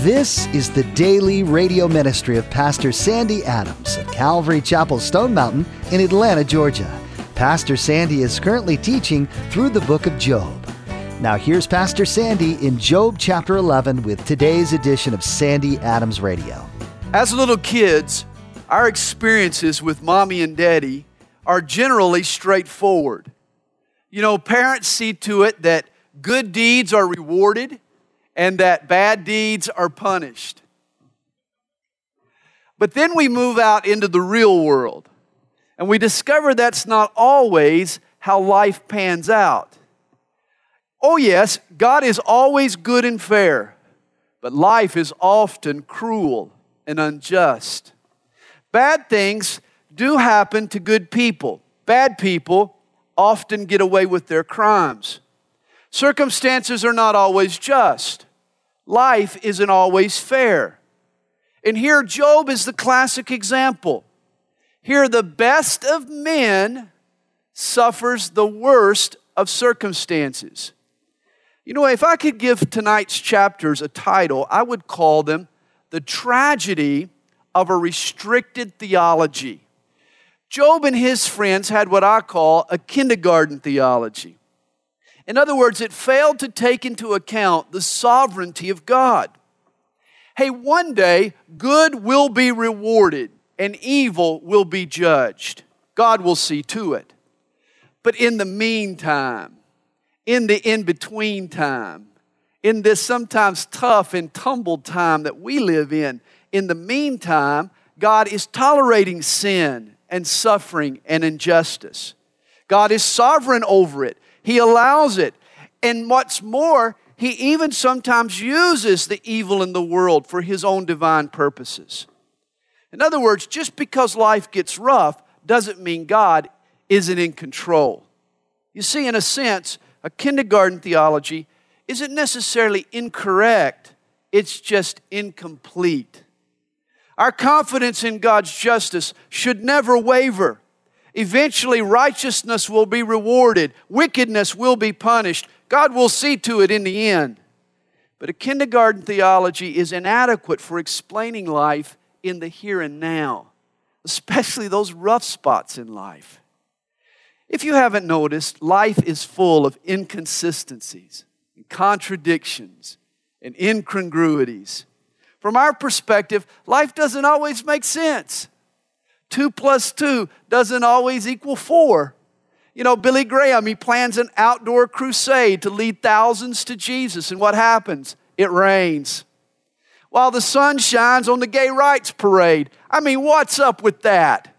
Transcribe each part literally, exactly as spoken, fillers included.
This is the daily radio ministry of Pastor Sandy Adams of Calvary Chapel Stone Mountain in Atlanta, Georgia. Pastor Sandy is currently teaching through the book of Job. Now here's Pastor Sandy in Job chapter eleven with today's edition of Sandy Adams Radio. As little kids, our experiences with mommy and daddy are generally straightforward. You know, parents see to it that good deeds are rewarded and that bad deeds are punished. But then we move out into the real world, and we discover that's not always how life pans out. Oh yes, God is always good and fair, but life is often cruel and unjust. Bad things do happen to good people. Bad people often get away with their crimes. Circumstances are not always just. Life isn't always fair. And here Job is the classic example. Here the best of men suffers the worst of circumstances. You know, if I could give tonight's chapters a title, I would call them The Tragedy of a Restricted Theology. Job and his friends had what I call a kindergarten theology. In other words, it failed to take into account the sovereignty of God. Hey, one day, good will be rewarded and evil will be judged. God will see to it. But in the meantime, in the in-between time, in this sometimes tough and tumbled time that we live in, in the meantime, God is tolerating sin and suffering and injustice. God is sovereign over it. He allows it. And what's more, He even sometimes uses the evil in the world for His own divine purposes. In other words, just because life gets rough doesn't mean God isn't in control. You see, in a sense, a kindergarten theology isn't necessarily incorrect. It's just incomplete. Our confidence in God's justice should never waver. Eventually, righteousness will be rewarded. Wickedness will be punished. God will see to it in the end. But a kindergarten theology is inadequate for explaining life in the here and now, especially those rough spots in life. If you haven't noticed, life is full of inconsistencies, and contradictions, and incongruities. From our perspective, life doesn't always make sense. Two plus two doesn't always equal four. You know, Billy Graham, he plans an outdoor crusade to lead thousands to Jesus. And what happens? It rains. While the sun shines on the gay rights parade. I mean, what's up with that?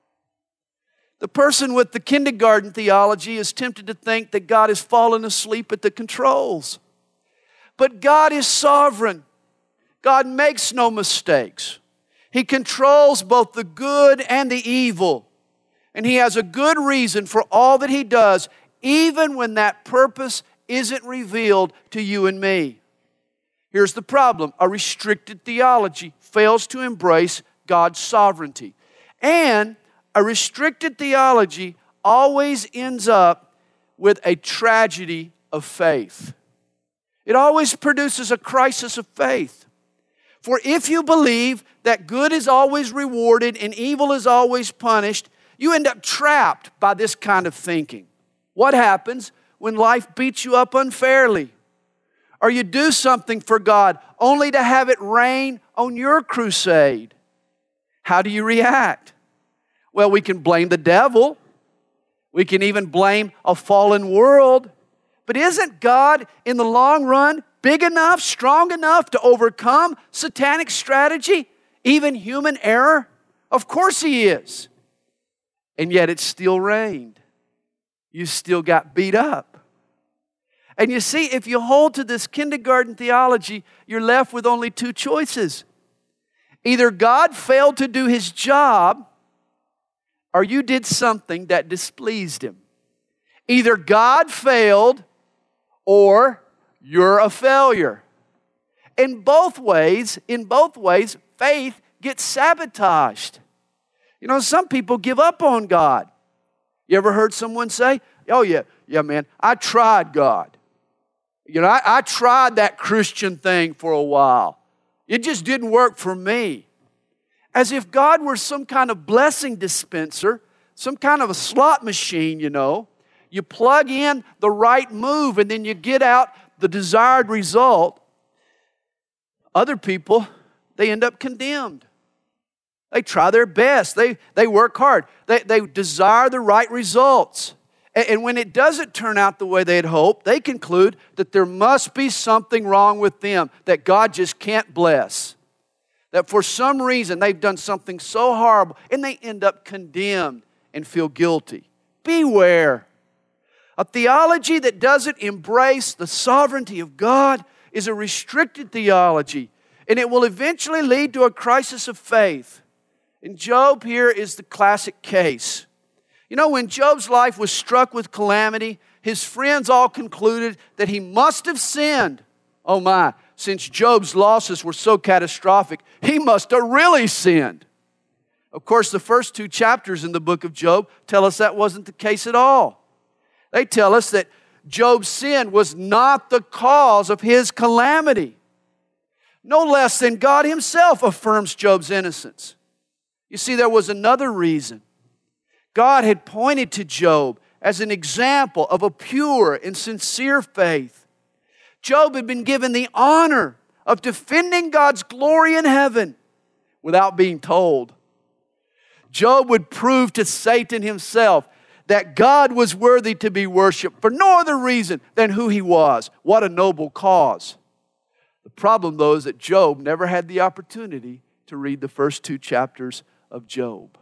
The person with the kindergarten theology is tempted to think that God has fallen asleep at the controls. But God is sovereign. God makes no mistakes. He controls both the good and the evil. And He has a good reason for all that He does, even when that purpose isn't revealed to you and me. Here's the problem. A restricted theology fails to embrace God's sovereignty. And a restricted theology always ends up with a tragedy of faith. It always produces a crisis of faith. For if you believe that good is always rewarded and evil is always punished, you end up trapped by this kind of thinking. What happens when life beats you up unfairly? Or you do something for God only to have it rain on your crusade? How do you react? Well, we can blame the devil. We can even blame a fallen world. But isn't God, in the long run, big enough, strong enough to overcome satanic strategy, even human error? Of course He is. And yet it still rained. You still got beat up. And you see, if you hold to this kindergarten theology, you're left with only two choices. Either God failed to do His job, or you did something that displeased Him. Either God failed, or you're a failure. In both ways, in both ways, faith gets sabotaged. You know, some people give up on God. You ever heard someone say, oh yeah, yeah man, I tried God. You know, I, I tried that Christian thing for a while. It just didn't work for me. As if God were some kind of blessing dispenser, some kind of a slot machine, you know. You plug in the right move and then you get out the desired result. Other people, they end up condemned. They try their best. They, they work hard. They, they desire the right results. And, and when it doesn't turn out the way they had hoped, they conclude that there must be something wrong with them, that God just can't bless. That for some reason they've done something so horrible and they end up condemned and feel guilty. Beware. A theology that doesn't embrace the sovereignty of God is a restricted theology, and it will eventually lead to a crisis of faith. And Job here is the classic case. You know, when Job's life was struck with calamity, his friends all concluded that he must have sinned. Oh my, since Job's losses were so catastrophic, he must have really sinned. Of course, the first two chapters in the book of Job tell us that wasn't the case at all. They tell us that Job's sin was not the cause of his calamity. No less than God Himself affirms Job's innocence. You see, there was another reason. God had pointed to Job as an example of a pure and sincere faith. Job had been given the honor of defending God's glory in heaven without being told. Job would prove to Satan himself that God was worthy to be worshiped for no other reason than who He was. What a noble cause. The problem, though, is that Job never had the opportunity to read the first two chapters of Job.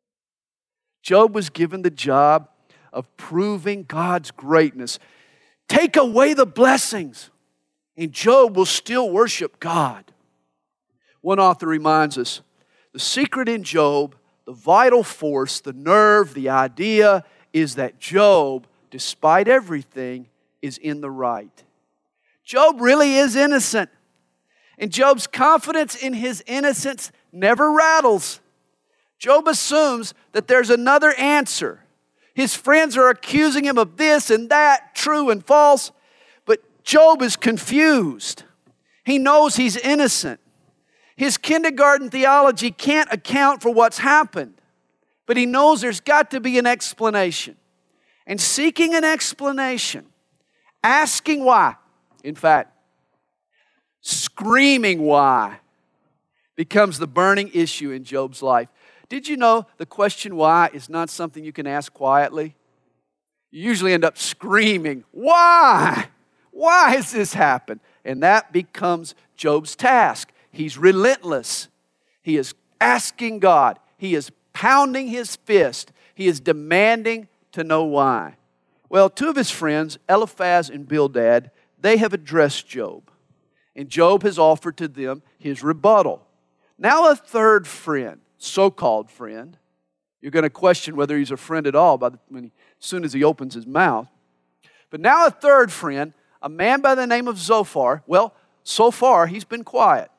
Job was given the job of proving God's greatness. Take away the blessings, and Job will still worship God. One author reminds us, the secret in Job, the vital force, the nerve, the idea is that Job, despite everything, is in the right. Job really is innocent. And Job's confidence in his innocence never rattles. Job assumes that there's another answer. His friends are accusing him of this and that, true and false. But Job is confused. He knows he's innocent. His kindergarten theology can't account for what's happened, but he knows there's got to be an explanation. And seeking an explanation, asking why, in fact, screaming why, becomes the burning issue in Job's life. Did you know the question why is not something you can ask quietly? You usually end up screaming, why? Why has this happened? And that becomes Job's task. He's relentless. He is asking God. He is pounding his fist. He is demanding to know why. Well, two of his friends, Eliphaz and Bildad, they have addressed Job. And Job has offered to them his rebuttal. Now a third friend, so-called friend, you're going to question whether he's a friend at all by the, when he, as soon as he opens his mouth. But now a third friend, a man by the name of Zophar, well, so far he's been quiet.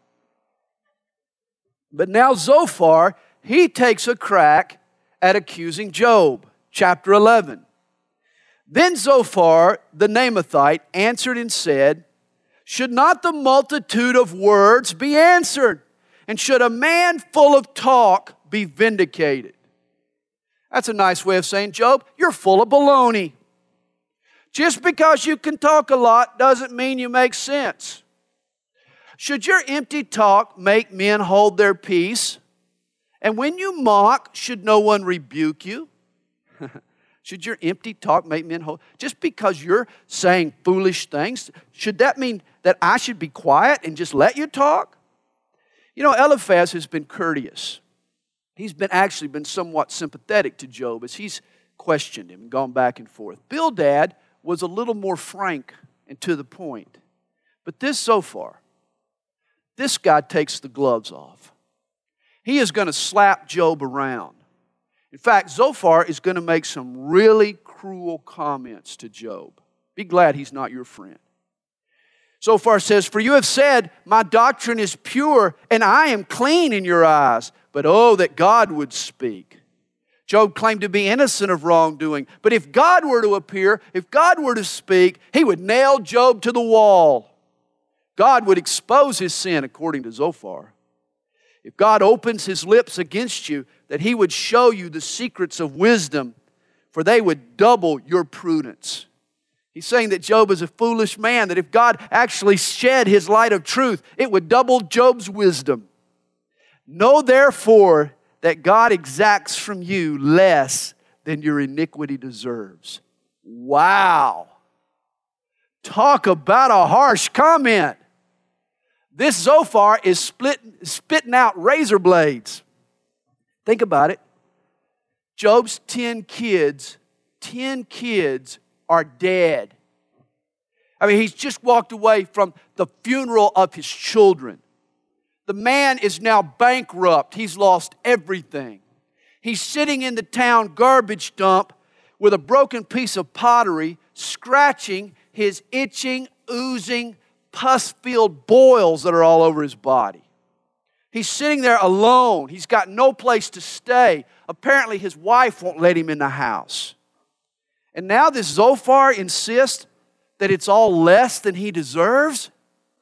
But now Zophar, he takes a crack at accusing Job. Chapter eleven. Then Zophar, the Naamathite, answered and said, should not the multitude of words be answered? And should a man full of talk be vindicated? That's a nice way of saying, Job, you're full of baloney. Just because you can talk a lot doesn't mean you make sense. Should your empty talk make men hold their peace? And when you mock, should no one rebuke you? Should your empty talk make men hold? Just because you're saying foolish things, should that mean that I should be quiet and just let you talk? You know, Eliphaz has been courteous. He's been actually been somewhat sympathetic to Job as he's questioned him and gone back and forth. Bildad was a little more frank and to the point. But this Zophar, this guy takes the gloves off. He is going to slap Job around. In fact, Zophar is going to make some really cruel comments to Job. Be glad he's not your friend. Zophar says, for you have said, my doctrine is pure and I am clean in your eyes. But oh, that God would speak. Job claimed to be innocent of wrongdoing. But if God were to appear, if God were to speak, He would nail Job to the wall. God would expose his sin according to Zophar. If God opens his lips against you, that he would show you the secrets of wisdom, for they would double your prudence. He's saying that Job is a foolish man, that if God actually shed his light of truth, it would double Job's wisdom. Know therefore that God exacts from you less than your iniquity deserves. Wow. Talk about a harsh comment. This Zophar is split, spitting out razor blades. Think about it. Job's ten kids, ten kids are dead. I mean, he's just walked away from the funeral of his children. The man is now bankrupt. He's lost everything. He's sitting in the town garbage dump with a broken piece of pottery, scratching his itching, oozing, pus-filled boils that are all over his body. He's sitting there alone. He's got no place to stay. Apparently his wife won't let him in the house. And now this Zophar insists that it's all less than he deserves.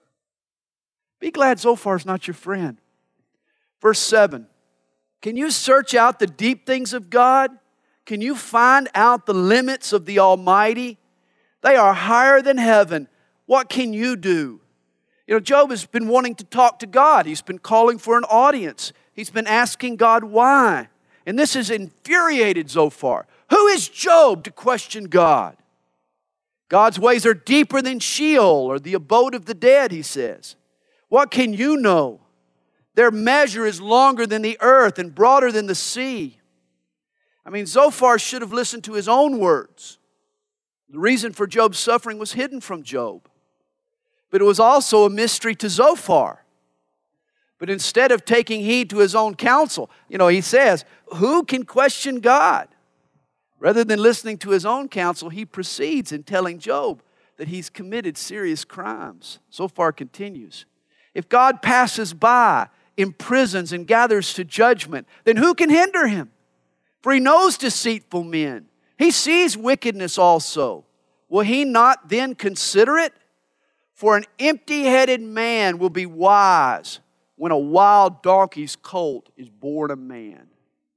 Be glad Zophar's not your friend. Verse seven. Can you search out the deep things of God? Can you find out the limits of the Almighty? They are higher than heaven. What can you do? You know, Job has been wanting to talk to God. He's been calling for an audience. He's been asking God why. And this has infuriated Zophar. Who is Job to question God? God's ways are deeper than Sheol or the abode of the dead, he says. What can you know? Their measure is longer than the earth and broader than the sea. I mean, Zophar should have listened to his own words. The reason for Job's suffering was hidden from Job. But it was also a mystery to Zophar. But instead of taking heed to his own counsel, you know, he says, who can question God? Rather than listening to his own counsel, he proceeds in telling Job that he's committed serious crimes. Zophar continues. If God passes by, imprisons, and gathers to judgment, then who can hinder him? For he knows deceitful men. He sees wickedness also. Will he not then consider it? For an empty-headed man will be wise when a wild donkey's colt is born a man.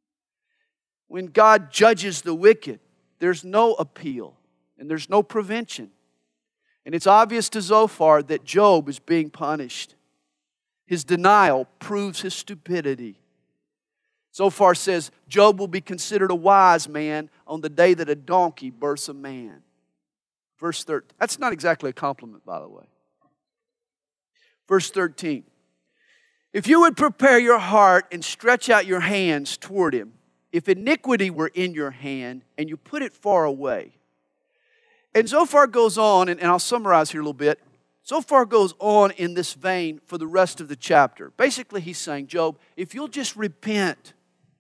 When God judges the wicked, there's no appeal and there's no prevention. And it's obvious to Zophar that Job is being punished. His denial proves his stupidity. Zophar says Job will be considered a wise man on the day that a donkey births a man. Verse thirteen. That's not exactly a compliment, by the way. Verse thirteen. If you would prepare your heart and stretch out your hands toward him, if iniquity were in your hand and you put it far away. And Zophar goes on, and, and I'll summarize here a little bit. Zophar goes on in this vein for the rest of the chapter. Basically, he's saying, Job, if you'll just repent,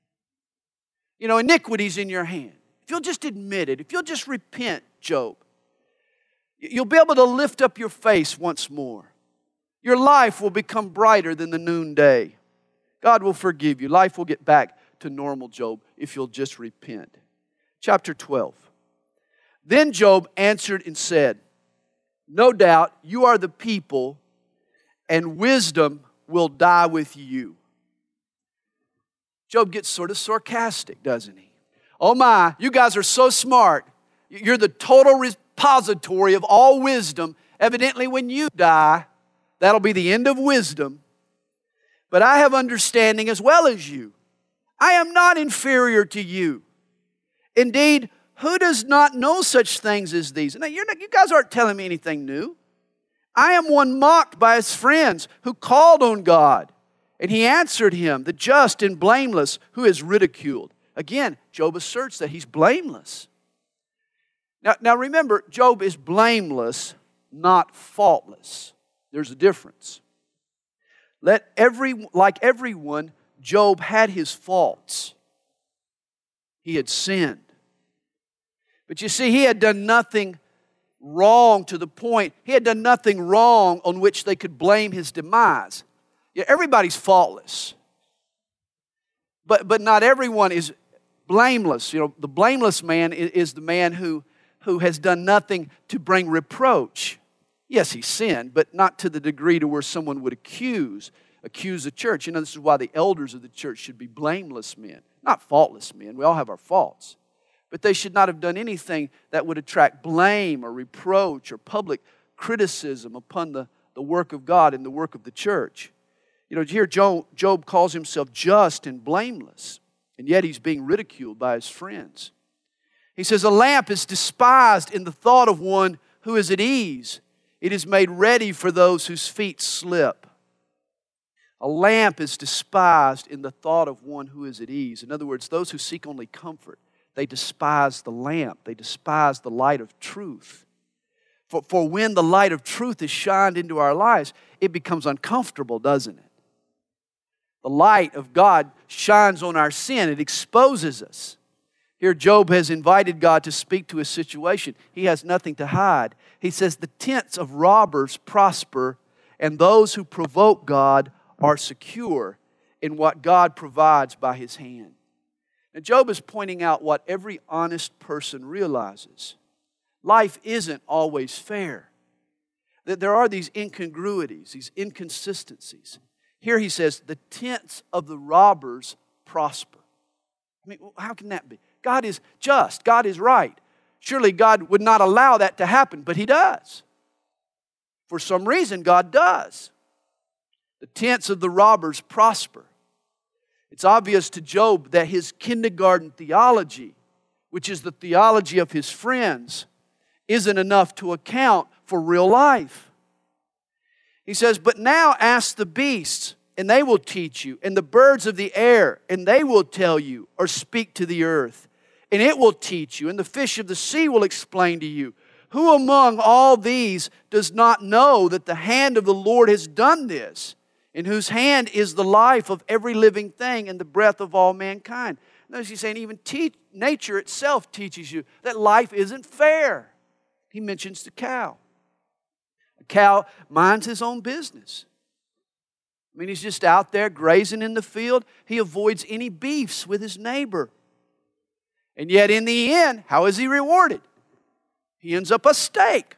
you know, iniquity's in your hand. If you'll just admit it, if you'll just repent, Job, you'll be able to lift up your face once more. Your life will become brighter than the noonday. God will forgive you. Life will get back to normal, Job, if you'll just repent. Chapter twelve. Then Job answered and said, no doubt you are the people, and wisdom will die with you. Job gets sort of sarcastic, doesn't he? Oh my, you guys are so smart. You're the total repository of all wisdom. Evidently, when you die, that'll be the end of wisdom. But I have understanding as well as you. I am not inferior to you. Indeed, who does not know such things as these? Now, you're not, you guys aren't telling me anything new. I am one mocked by his friends who called on God. And he answered him, the just and blameless, who is ridiculed. Again, Job asserts that he's blameless. Now, now remember, Job is blameless, not faultless. There's a difference. Let every, like everyone, Job had his faults. He had sinned. But you see, he had done nothing wrong to the point, he had done nothing wrong on which they could blame his demise. Yeah, everybody's faultless. But, but not everyone is blameless. You know, the blameless man is, is the man who, who has done nothing to bring reproach. Yes, he sinned, but not to the degree to where someone would accuse, accuse the church. You know, this is why the elders of the church should be blameless men, not faultless men. We all have our faults. But they should not have done anything that would attract blame or reproach or public criticism upon the, the work of God and the work of the church. You know, here Job, Job calls himself just and blameless, and yet he's being ridiculed by his friends. He says, a lamp is despised in the thought of one who is at ease. It is made ready for those whose feet slip. A lamp is despised in the thought of one who is at ease. In other words, those who seek only comfort, they despise the lamp. They despise the light of truth. For, for when the light of truth is shined into our lives, it becomes uncomfortable, doesn't it? The light of God shines on our sin. It exposes us. Here Job has invited God to speak to his situation. He has nothing to hide. He says, the tents of robbers prosper, and those who provoke God are secure in what God provides by His hand. Now Job is pointing out what every honest person realizes. Life isn't always fair. That there are these incongruities, these inconsistencies. Here he says, the tents of the robbers prosper. I mean, how can that be? God is just. God is right. Surely God would not allow that to happen, but He does. For some reason, God does. The tents of the robbers prosper. It's obvious to Job that his kindergarten theology, which is the theology of his friends, isn't enough to account for real life. He says, but now ask the beasts, and they will teach you, and the birds of the air, and they will tell you, or speak to the earth, and it will teach you, and the fish of the sea will explain to you. Who among all these does not know that the hand of the Lord has done this, in whose hand is the life of every living thing and the breath of all mankind? Notice he's saying even te- nature itself teaches you that life isn't fair. He mentions the cow. A cow minds his own business. I mean, he's just out there grazing in the field. He avoids any beefs with his neighbor. And yet in the end, how is he rewarded? He ends up a steak.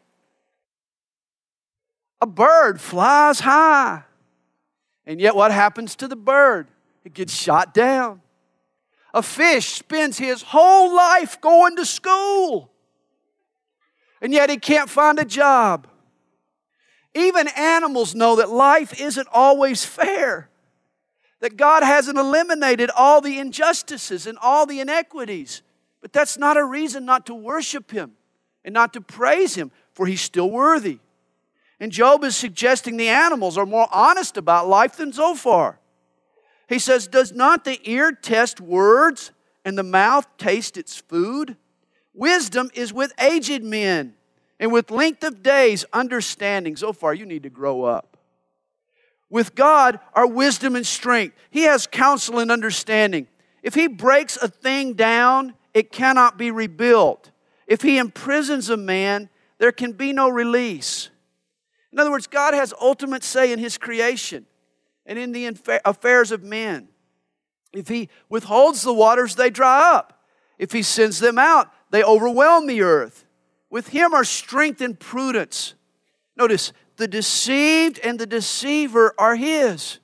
A bird flies high. And yet what happens to the bird? It gets shot down. A fish spends his whole life going to school. And yet he can't find a job. Even animals know that life isn't always fair. That God hasn't eliminated all the injustices and all the inequities. But that's not a reason not to worship Him and not to praise Him, for He's still worthy. And Job is suggesting the animals are more honest about life than Zophar. He says, does not the ear test words and the mouth taste its food? Wisdom is with aged men, and with length of days, understanding. Zophar, you need to grow up. With God are wisdom and strength. He has counsel and understanding. If He breaks a thing down, it cannot be rebuilt. If He imprisons a man, there can be no release. In other words, God has ultimate say in His creation and in the affairs of men. If He withholds the waters, they dry up. If He sends them out, they overwhelm the earth. With Him are strength and prudence. Notice, the deceived and the deceiver are His.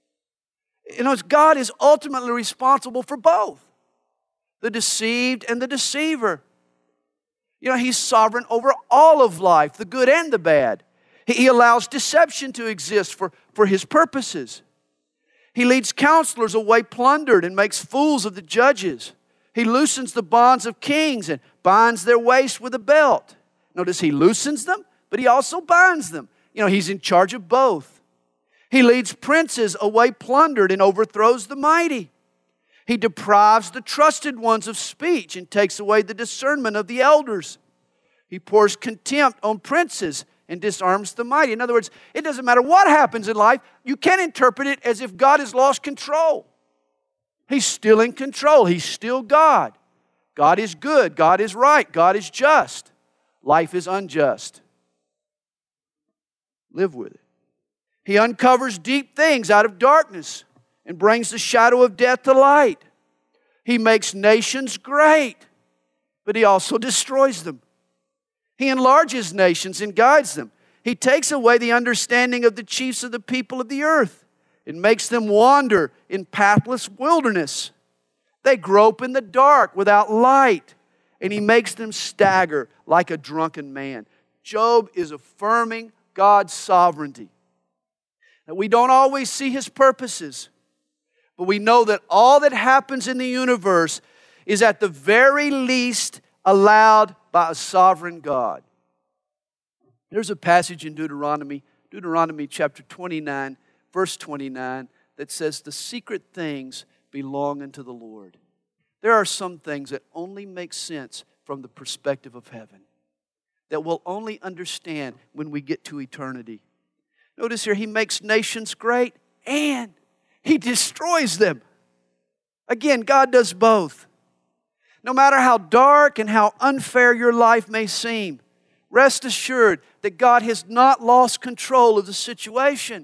You know, God is ultimately responsible for both. The deceived and the deceiver. You know, He's sovereign over all of life, the good and the bad. He allows deception to exist for, for His purposes. He leads counselors away plundered and makes fools of the judges. He loosens the bonds of kings and binds their waist with a belt. Notice He loosens them, but He also binds them. You know, He's in charge of both. He leads princes away plundered and overthrows the mighty. He deprives the trusted ones of speech and takes away the discernment of the elders. He pours contempt on princes and disarms the mighty. In other words, it doesn't matter what happens in life, you can't interpret it as if God has lost control. He's still in control. He's still God. God is good. God is right. God is just. Life is unjust. Live with it. He uncovers deep things out of darkness and brings the shadow of death to light. He makes nations great, but He also destroys them. He enlarges nations and guides them. He He takes away the understanding of the chiefs of the people of the earth and makes them wander in pathless wilderness. They grope in the dark without light, and He makes them stagger like a drunken man. Job is affirming God's sovereignty. That we don't always see His purposes, but we know that all that happens in the universe is at the very least allowed by a sovereign God. There's a passage in Deuteronomy, Deuteronomy chapter twenty-nine, verse twenty-nine, that says, "The secret things belong unto the Lord." There are some things that only make sense from the perspective of heaven, that we'll only understand when we get to eternity. Notice here, He makes nations great and He destroys them. Again, God does both. No matter how dark and how unfair your life may seem, rest assured that God has not lost control of the situation.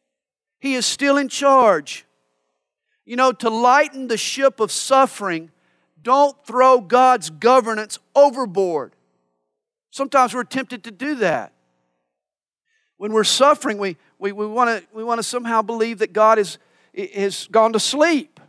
He is still in charge. You know, to lighten the ship of suffering, don't throw God's governance overboard. Sometimes we're tempted to do that. When we're suffering, we, we, we want to we want to somehow believe that God is, has gone to sleep.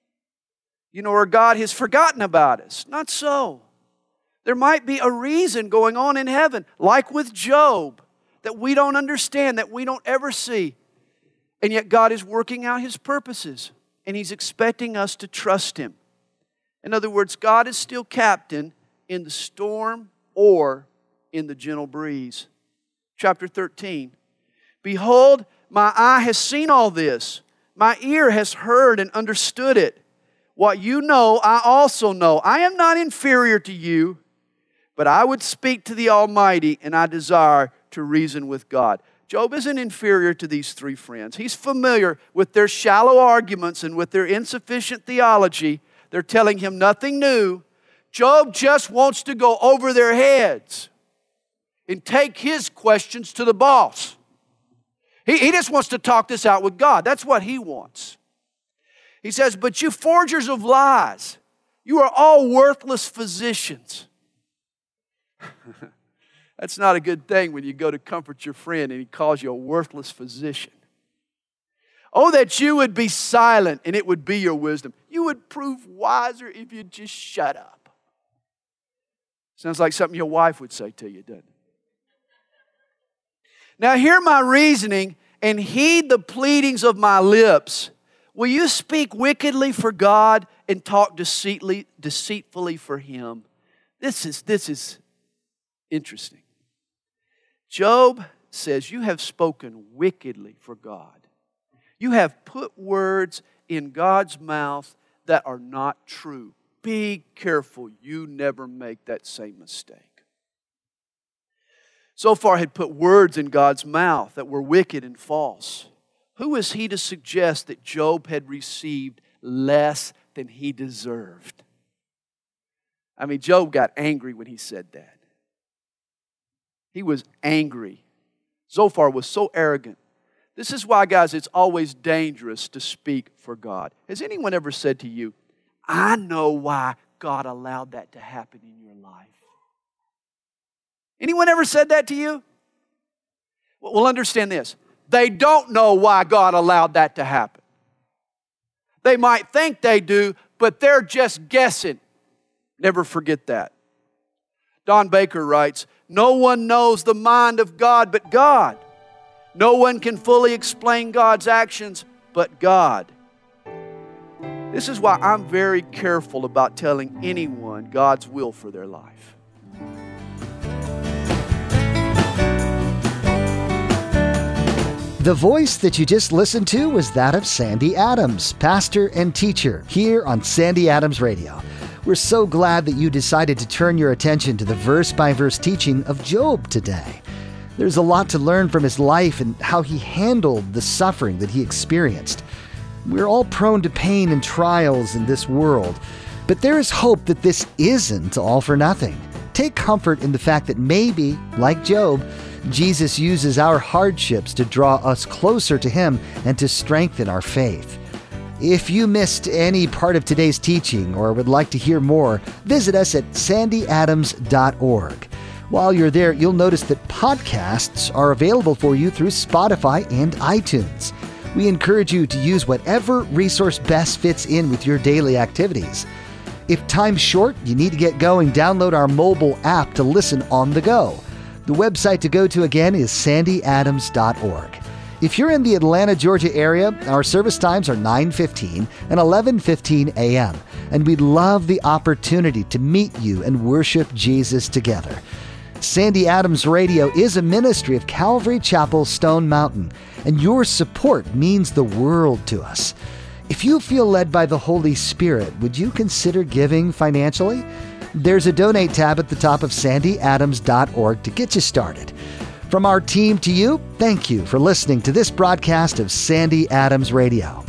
You know, or God has forgotten about us. Not so. There might be a reason going on in heaven, like with Job, that we don't understand, that we don't ever see. And yet God is working out His purposes, and He's expecting us to trust Him. In other words, God is still captain in the storm or in the gentle breeze. Chapter thirteen. "Behold, my eye has seen all this. My ear has heard and understood it. What you know, I also know. I am not inferior to you, but I would speak to the Almighty, and I desire to reason with God." Job isn't inferior to these three friends. He's familiar with their shallow arguments and with their insufficient theology. They're telling him nothing new. Job just wants to go over their heads and take his questions to the boss. He, he just wants to talk this out with God. That's what he wants. He says, "But you forgers of lies, you are all worthless physicians." That's not a good thing when you go to comfort your friend and he calls you a worthless physician. "Oh, that you would be silent and it would be your wisdom. You would prove wiser if you just shut up." Sounds like something your wife would say to you, doesn't it? "Now hear my reasoning and heed the pleadings of my lips. Will you speak wickedly for God and talk deceitfully, deceitfully for Him?" This is, this is interesting. Job says, you have spoken wickedly for God. You have put words in God's mouth that are not true. Be careful you never make that same mistake. Zophar had put words in God's mouth that were wicked and false. Who is he to suggest that Job had received less than he deserved? I mean, Job got angry when he said that. He was angry. Zophar was so arrogant. This is why, guys, it's always dangerous to speak for God. Has anyone ever said to you, "I know why God allowed that to happen in your life"? Anyone ever said that to you? Well, understand this. They don't know why God allowed that to happen. They might think they do, but they're just guessing. Never forget that. Don Baker writes, "No one knows the mind of God but God. No one can fully explain God's actions but God." This is why I'm very careful about telling anyone God's will for their life. The voice that you just listened to was that of Sandy Adams, pastor and teacher here on Sandy Adams Radio. We're so glad that you decided to turn your attention to the verse-by-verse teaching of Job today. There's a lot to learn from his life and how he handled the suffering that he experienced. We're all prone to pain and trials in this world, but there is hope that this isn't all for nothing. Take comfort in the fact that maybe, like Job, Jesus uses our hardships to draw us closer to Him and to strengthen our faith. If you missed any part of today's teaching or would like to hear more, visit us at sandy adams dot org. While you're there, you'll notice that podcasts are available for you through Spotify and iTunes. We encourage you to use whatever resource best fits in with your daily activities. If time's short, you need to get going, download our mobile app to listen on the go. The website to go to again is sandy adams dot org. If you're in the Atlanta, Georgia area, our service times are nine fifteen and eleven fifteen a.m., and we'd love the opportunity to meet you and worship Jesus together. Sandy Adams Radio is a ministry of Calvary Chapel, Stone Mountain, and your support means the world to us. If you feel led by the Holy Spirit, would you consider giving financially? There's a donate tab at the top of sandy adams dot org to get you started. From our team to you, thank you for listening to this broadcast of Sandy Adams Radio.